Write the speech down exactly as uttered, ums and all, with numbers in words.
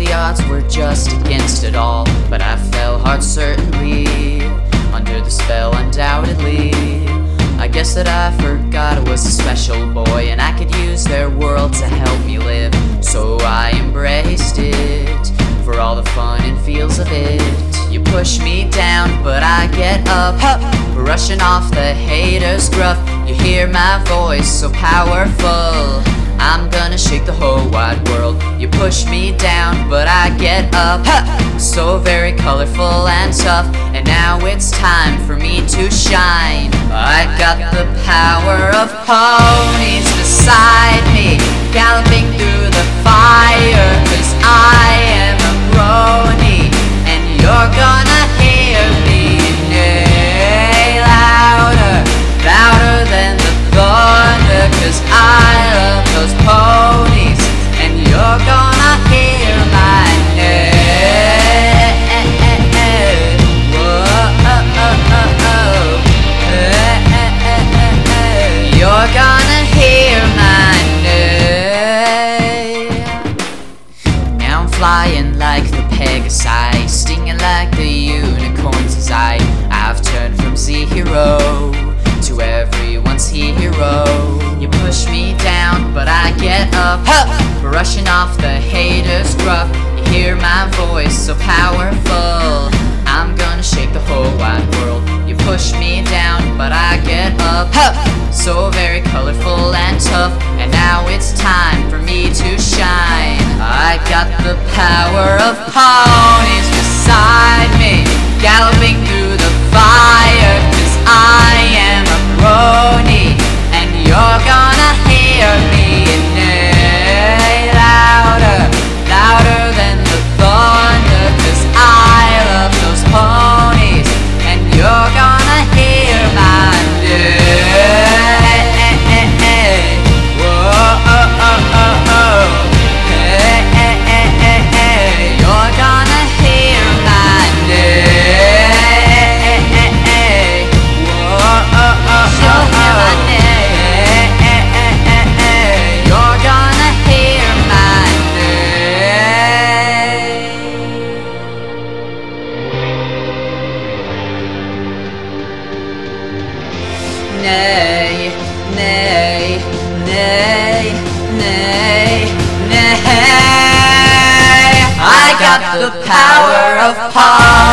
the odds were just against it all, but I fell hard certainly, under the spell undoubtedly. I guess that I forgot I was a special boy, and I could use their world to help me live. So I embraced it, for all the fun and feels of it. You push me down, but I get up, up, rushing off the haters' gruff. You hear my voice so powerful, I'm gonna shake the whole wide world. You push me down, but I get up, huh, so very colorful and tough. And now it's time for me to shine. I got the power of ponies beside me, galloping through the fire. Cause I am a brony, and you're gonna hear me neigh louder, louder than the thunder. Cause I love those ponies, and you're gonna hear my neigh. You're gonna hear my neigh. Now I'm flying like the Pegasi, stinging like the unicorn's desire. I've turned from zero to everyone's hero. You push me down, but I get up, huh, rushing off the haters' gruff. You hear my voice so powerful, I'm gonna shake the whole wide world. You push me down, but I get up, huh, so very colorful and tough. And now it's time for me to shine. I got the power of ponies beside me, galloping through the fire. Cause I am a brony, and you're gonna hear me neigh louder, louder than the thunder. Cause I love those ponies, and you're gonna hear my neigh. Whoa, oh, oh, oh, oh. Hey, hey, hey, hey, hey. You're gonna hear my neigh. Whoa, oh, oh, oh, oh. Hey, hey, hey, hey, hey. You're gonna hear my neigh. Nay, nay, nay, nay, nay. I got the power of pop.